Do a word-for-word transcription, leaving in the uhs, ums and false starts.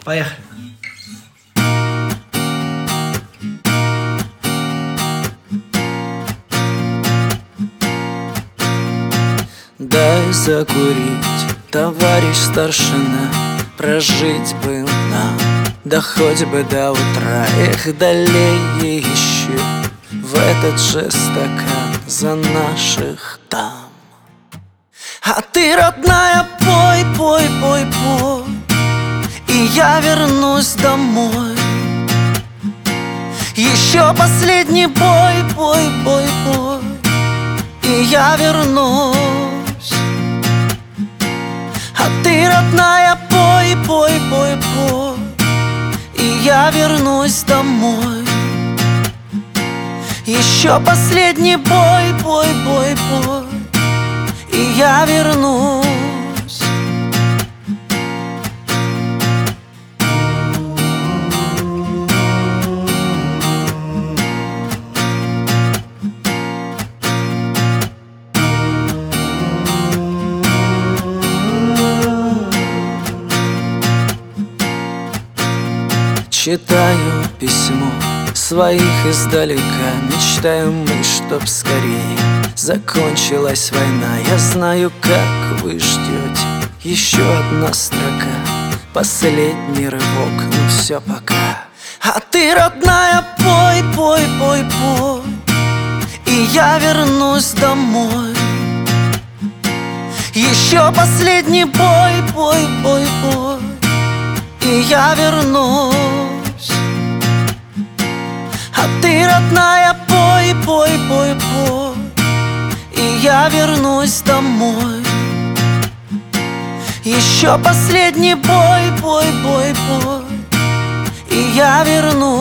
Поехали. Дай закурить, товарищ старшина, прожить бы нам, да хоть бы до утра. Эх, долей еще в этот же стакан за наших там. А ты, родная, пой, пой, пой, пой, и я вернусь домой. Еще последний бой, бой, бой, бой, и я вернусь. А ты, родная, пой, пой, пой, пой, и я вернусь домой. Еще последний бой, бой, бой, бой, и я вернусь. Читаю письмо своих издалека, мечтаем мы, чтоб скорее закончилась война. Я знаю, как вы ждете, еще одна строка, последний рывок, ну все, пока. А ты, родная, пой, пой, пой, пой, и я вернусь домой. Еще последний бой, бой, бой, бой, и я вернусь. А ты, родная, пой, пой, пой, пой, и я вернусь домой. Еще последний бой, бой, бой, бой, и я вернусь.